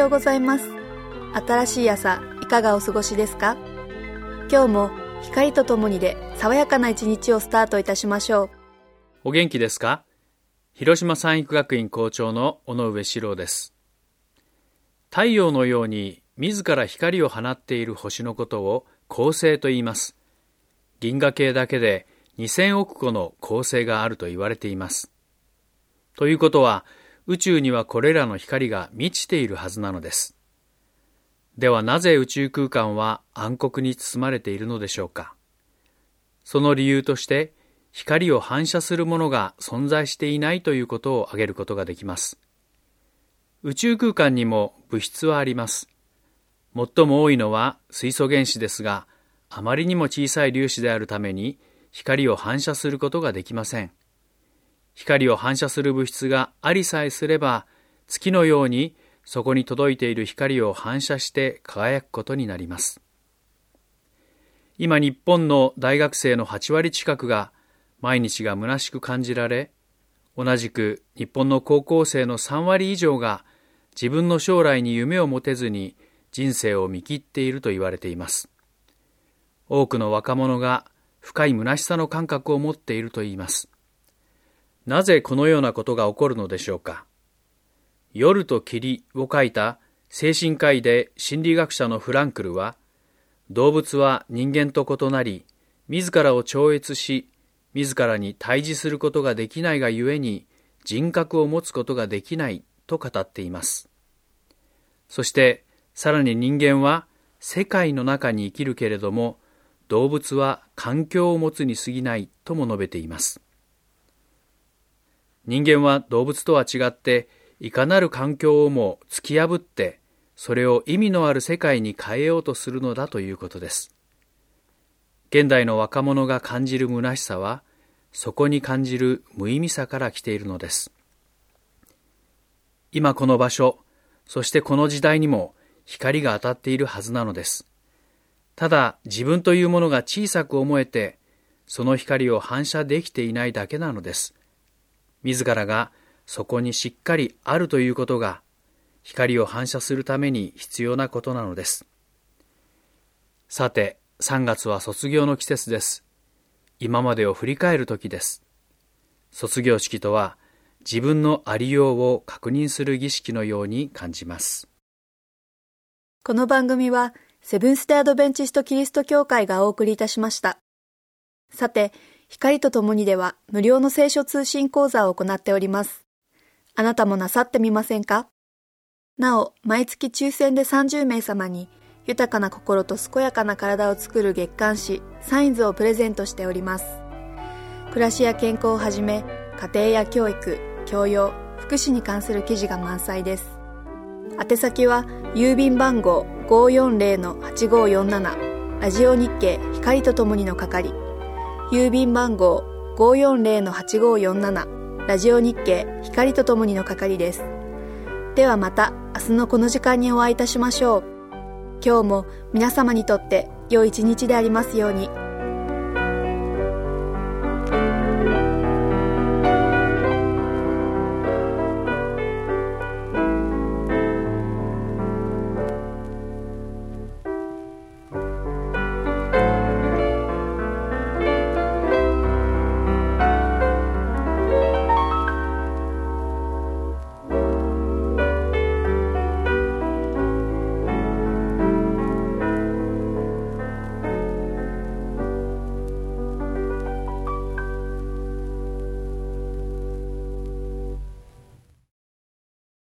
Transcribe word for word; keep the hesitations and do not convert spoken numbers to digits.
ようございます。新しい朝いかがお過ごしですか？今日も光とともにで爽やかな一日をスタートいたしましょう。 お元気ですか？広島三育学院校長の尾上史郎です。太陽のように自ら光を放っている星のことを恒星と言います。銀河系だけでにせんおく個の恒星があると言われています。ということは、宇宙にはこれらの光が満ちているはずなのです。ではなぜ宇宙空間は暗黒に包まれているのでしょうか。その理由として、光を反射するものが存在していないということを挙げることができます。宇宙空間にも物質はあります。最も多いのは水素原子ですが、あまりにも小さい粒子であるために光を反射することができません。光を反射する物質がありさえすれば、月のようにそこに届いている光を反射して輝くことになります。今日本の大学生のはちわり近くが毎日が虚しく感じられ、同じく日本の高校生のさんわり以上が自分の将来に夢を持てずに人生を見切っていると言われています。多くの若者が深い虚しさの感覚を持っていると言います。なぜこのようなことが起こるのでしょうか。夜と霧を書いた精神科医で心理学者のフランクルは、動物は人間と異なり、自らを超越し、自らに対峙することができないがゆえに人格を持つことができないと語っています。そしてさらに人間は世界の中に生きるけれども、動物は環境を持つに過ぎないとも述べています。人間は動物とは違って、いかなる環境をも突き破って、それを意味のある世界に変えようとするのだということです。現代の若者が感じる虚しさは、そこに感じる無意味さから来ているのです。今この場所、そしてこの時代にも光が当たっているはずなのです。ただ自分というものが小さく思えて、その光を反射できていないだけなのです。自らがそこにしっかりあるということが、光を反射するために必要なことなのです。さて、さんがつは卒業の季節です。今までを振り返る時です。卒業式とは、自分のありようを確認する儀式のように感じます。 この番組は、セブンステアドベンチストキリスト教会がお送りいたしました。さて、光とともにでは無料の聖書通信講座を行っております。あなたもなさってみませんか？なお、毎月抽選でさんじゅうめいさまに、豊かな心と健やかな体を作る月刊誌サインズをプレゼントしております。暮らしや健康をはじめ、家庭や教育、教養、福祉に関する記事が満載です。宛先は郵便番号 ごーよんぜろのはちごーよんなな ラジオ日経光とともにの係、郵便番号 ごーよんぜろのはちごーよんなな ラジオ日経光とともにの係です。ではまた明日のこの時間にお会いいたしましょう。今日も皆様にとって良い一日でありますように。